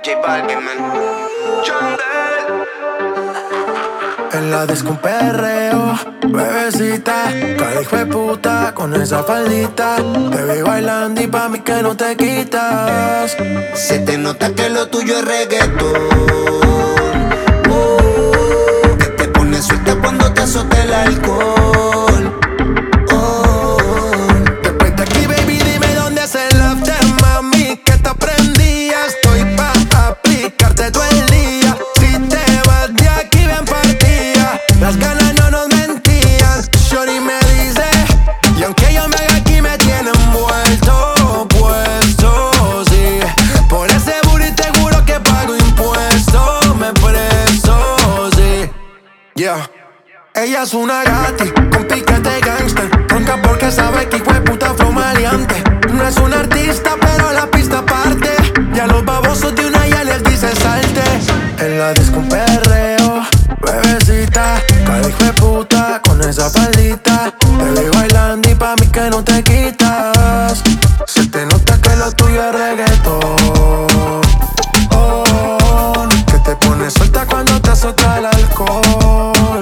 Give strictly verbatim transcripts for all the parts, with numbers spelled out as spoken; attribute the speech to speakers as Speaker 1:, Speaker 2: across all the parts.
Speaker 1: J Balvin, man. Chandel.
Speaker 2: En la disco un perreo, bebecita, cada hijo de puta con esa faldita. Te vi bailando y pa' mí que no te quitas.
Speaker 1: Se te nota que lo tuyo es reggaetón. Uh, que te pones suelta cuando te azota el alcohol. Oh.
Speaker 2: Después de aquí, baby, dime dónde es el after, mami, que te prendía. Estoy pa' aplicarte todo el día. Si te vas de aquí, bien partida. Las ganas no nos mentían. Shorty me dice, y aunque yo me haga aquí, me tiene envuelto, puesto, sí. Por ese booty te juro que pago impuestos. Me preso, sí. Yeah. Ella es una gati, con piquete gangster. Ronca porque sabe que hijo de puta flow maleante. No es un artista, pero la pista parte. Y a los babosos de una ya les dice salte. En la disco un perreo, bebecita, cada hijo de puta con esa faldita. Te vi bailando y pa' mí que no te quitas. Se te nota que lo tuyo es reggaetón. Oh, que te pones suelta cuando te azota el alcohol.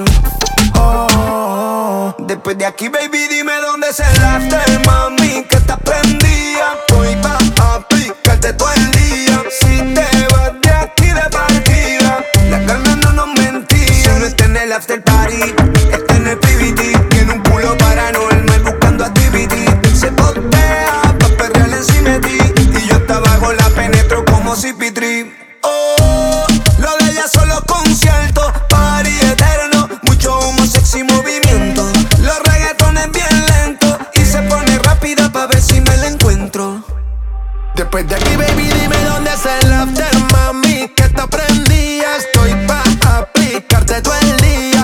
Speaker 2: Oh,
Speaker 1: después de aquí, baby, dime dónde es el after, mami, que te prendía. Estoy pa' aplicarte todo el día. Si te vas de aquí de partida, las ganas no nos mentían. Si no está en el after party, está en el P V T. Tiene un culo paranormal buscando activity. Se postea pa' perrear encima de ti. Y yo hasta abajo la penetro como C P tres. Oh, lo de ella son los conciertos, party eterno, mucho humo, sexy movimiento. Los reggaetones bien lentos y se pone rápida pa' ver si me la encuentro.
Speaker 2: después de aquí, baby, dime dónde es el after, mami, que te prendía. Estoy pa' aplicarte todo el día.